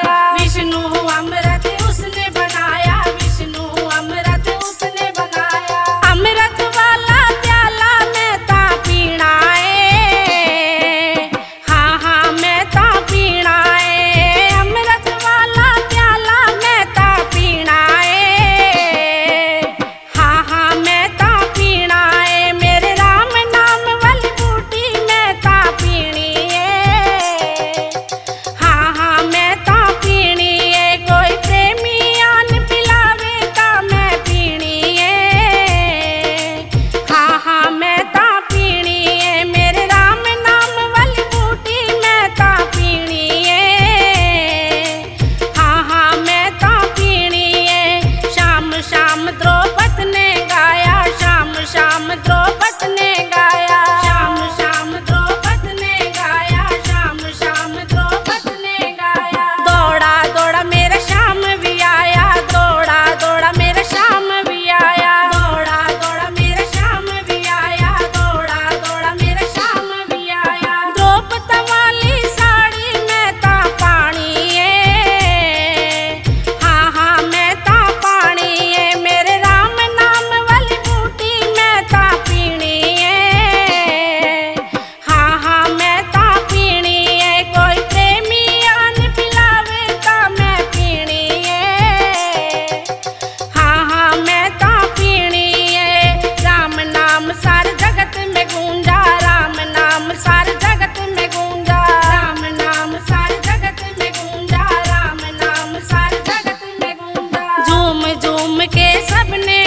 बनाया। विष्णु अमृत उसने बनाया, विष्णु अमृत उसने बनाया। अमृत वाला प्याला मैं ता पीना है, हाँ हाँ मैं ता पीना है। अमृत वाला प्याला मैं ता पीना है, हाँ हाँ मैं ता पीना है। मेरे राम नाम वाली बूटी मैं ता पीनी है, हाँ हाँ मैं ता पीनी है। कोई प्रेमी आन पिलावे ता मैं पीनी है, हाँ हाँ मैं ता पीनी है। मेरे राम नाम वाली बूटी मैं ता पीनी है, हाँ हाँ मैं ता पीनी है। शाम शाम द्रौपद ने गाया, शाम शाम द्रौपद ने गाया, शाम शाम द्रौपद ने गाया, शाम शाम द्रौपद ने गाया। दौड़ा दौड़ा मेरा श्याम भी आया, दौड़ा दौड़ा मेरा श्याम भी आया, दौड़ा दौड़ा मेरा श्याम भी आया, दौड़ा दौड़ा मेरा श्याम भी आया। द्रौपद वाली साड़ी में ता पानी है, हाँ हाँ मैं ता पानी है। मेरे राम नाम वाली बूटी मैं ता पीनी है, हाँ हाँ मैं ता पीनी है। कोई प्रेमी आन पिलावे ता मैं पीनी है, हाँ हाँ मैं ता पीनी है। राम नाम सारे जगत में गूंजा, राम नाम सारे जगत में गूंजा, राम नाम सारे जगत में गूंजा, राम नाम सारे जगत में गूंजा। झूम झूम के सबने